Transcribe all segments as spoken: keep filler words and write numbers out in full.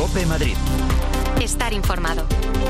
COPE Madrid. Estar informado.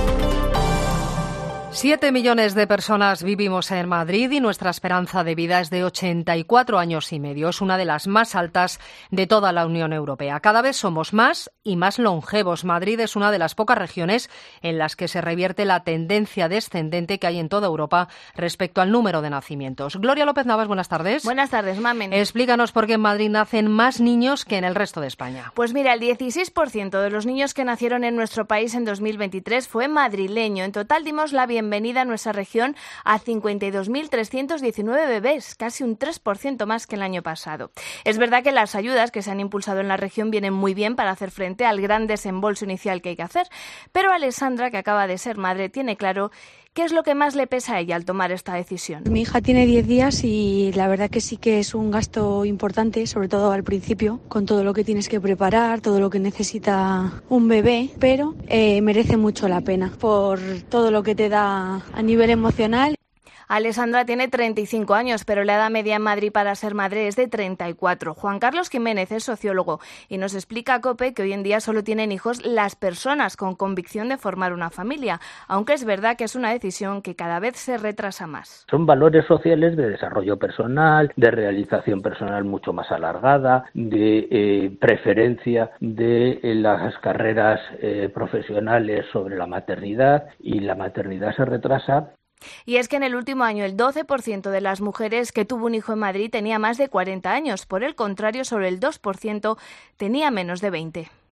Siete millones de personas vivimos en Madrid y nuestra esperanza de vida es de ochenta y cuatro años y medio. Es una de las más altas de toda la Unión Europea. Cada vez somos más y más longevos. Madrid es una de las pocas regiones en las que se revierte la tendencia descendente que hay en toda Europa respecto al número de nacimientos. Gloria López Navas, buenas tardes. Buenas tardes, Mamen. Explícanos por qué en Madrid nacen más niños que en el resto de España. Pues mira, el dieciséis por ciento de los niños que nacieron en nuestro país en dos mil veintitrés fue madrileño. En total dimos la bienvenida Bienvenida a nuestra región a cincuenta y dos mil trescientos diecinueve bebés, casi un tres por ciento más que el año pasado. Es verdad que las ayudas que se han impulsado en la región vienen muy bien para hacer frente al gran desembolso inicial que hay que hacer, pero Alessandra, que acaba de ser madre, tiene claro qué es lo que más le pesa a ella al tomar esta decisión. Mi hija tiene diez días y la verdad que sí que es un gasto importante, sobre todo al principio, con todo lo que tienes que preparar, todo lo que necesita un bebé, pero eh, merece mucho la pena por todo lo que te da a nivel emocional. Alessandra tiene treinta y cinco años, pero la edad media en Madrid para ser madre es de treinta y cuatro. Juan Carlos Jiménez es sociólogo y nos explica a COPE que hoy en día solo tienen hijos las personas con convicción de formar una familia, aunque es verdad que es una decisión que cada vez se retrasa más. Son valores sociales de desarrollo personal, de realización personal mucho más alargada, de eh, preferencia de eh, las carreras eh, profesionales sobre la maternidad, y la maternidad se retrasa. Y es que en el último año el doce por ciento de las mujeres que tuvo un hijo en Madrid tenía más de cuarenta años. Por el contrario, solo el dos por ciento tenía menos de veinte.